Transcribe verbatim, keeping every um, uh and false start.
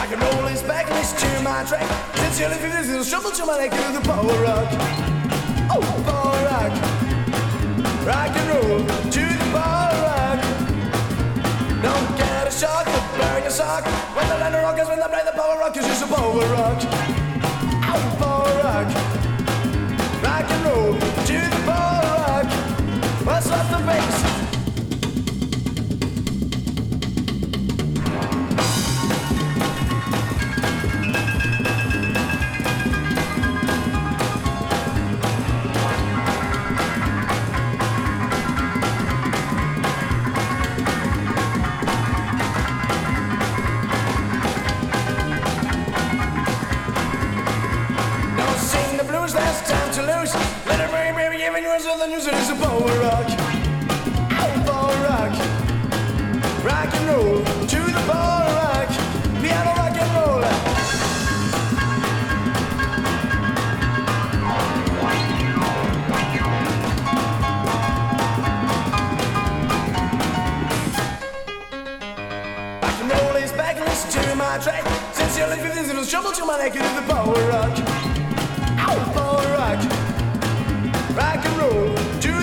Rock and roll is back and it's to my track. Sincerely feel this little trouble to my neck to the power rock. Oh, power rock. Rock and roll to the power rock. Don't get a shock, but burn your sock. When the land rockers, when they play the power rock, it's just a power rock. Oh, power rock. Rock and roll to the power rock. What's up the bass? Last time to lose. Let it rain, baby, giving you the news. It is a power rock. Oh, power rock. Rock and roll to the power rock. Piano rock and roll. Rock and roll is back and listen to my track. Since you're living this little trouble to my neck, it is the power rock. Power rock, rock and roll.